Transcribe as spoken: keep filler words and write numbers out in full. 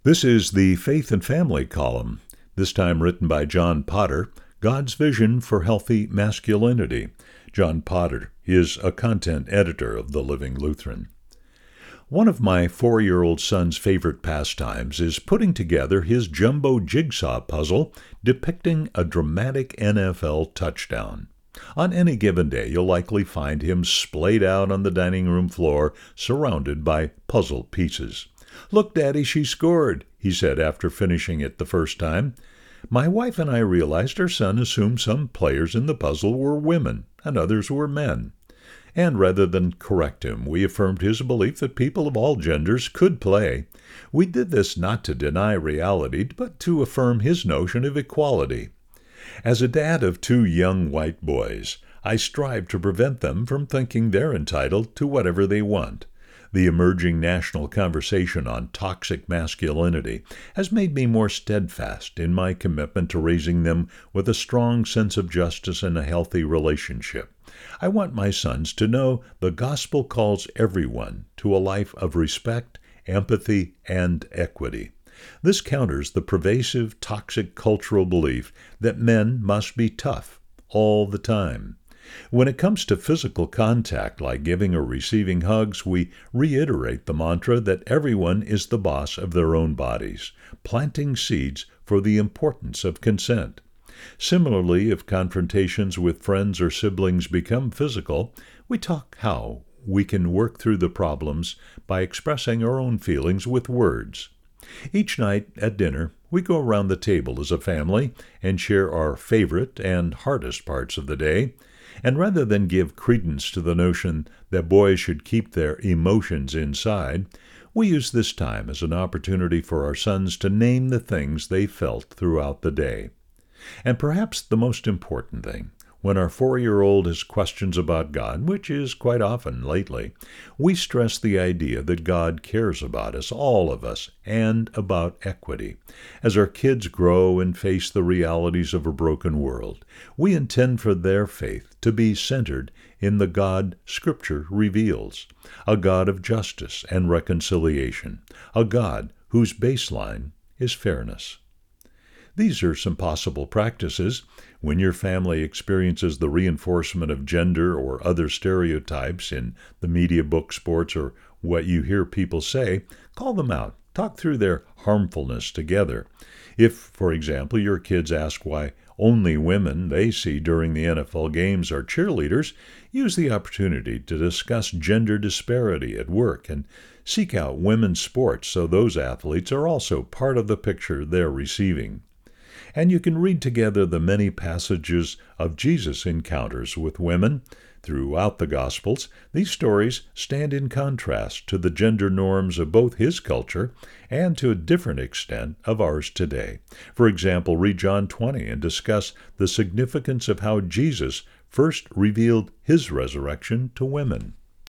This is the Faith and Family column, this time written by John Potter, God's Vision for Healthy Masculinity. John Potter is a content editor of The Living Lutheran. One of my four-year-old son's favorite pastimes is putting together his jumbo jigsaw puzzle depicting a dramatic N F L touchdown. On any given day, you'll likely find him splayed out on the dining room floor, surrounded by puzzle pieces. "Look, Daddy, she scored," he said after finishing it the first time. My wife and I realized our son assumed some players in the puzzle were women and others were men. And rather than correct him, we affirmed his belief that people of all genders could play. We did this not to deny reality, but to affirm his notion of equality. As a dad of two young white boys, I strive to prevent them from thinking they're entitled to whatever they want. The emerging national conversation on toxic masculinity has made me more steadfast in my commitment to raising them with a strong sense of justice and a healthy relationship. I want my sons to know the gospel calls everyone to a life of respect, empathy, and equity. This counters the pervasive, toxic cultural belief that men must be tough all the time. When it comes to physical contact, like giving or receiving hugs, we reiterate the mantra that everyone is the boss of their own bodies, planting seeds for the importance of consent. Similarly, if confrontations with friends or siblings become physical, we talk how we can work through the problems by expressing our own feelings with words. Each night at dinner, we go around the table as a family and share our favorite and hardest parts of the day. And rather than give credence to the notion that boys should keep their emotions inside, we use this time as an opportunity for our sons to name the things they felt throughout the day. And perhaps the most important thing, when our four-year-old has questions about God, which is quite often lately, we stress the idea that God cares about us, all of us, and about equity. As our kids grow and face the realities of a broken world, we intend for their faith to be centered in the God Scripture reveals, a God of justice and reconciliation, a God whose baseline is fairness. These are some possible practices. When your family experiences the reinforcement of gender or other stereotypes in the media, book, sports, or what you hear people say, call them out. Talk through their harmfulness together. If, for example, your kids ask why only women they see during the N F L games are cheerleaders, use the opportunity to discuss gender disparity at work and seek out women's sports so those athletes are also part of the picture they're receiving. And you can read together the many passages of Jesus' encounters with women throughout the Gospels. These stories stand in contrast to the gender norms of both his culture and, to a different extent, of ours today. For example, read John twenty and discuss the significance of how Jesus first revealed his resurrection to women.